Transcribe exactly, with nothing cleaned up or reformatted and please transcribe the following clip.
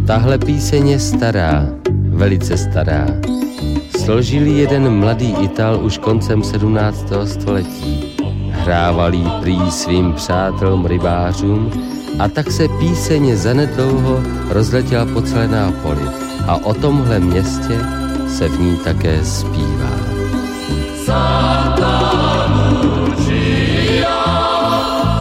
Tahle píseň je stará, velice stará. Složil ji jeden mladý Ital už koncem sedmnáctého století. Hrával jí prý svým přátelům rybářům a tak se píseň zanedlouho rozletěla po celé Nápoli. A o tomhle městě se v ní také zpívá.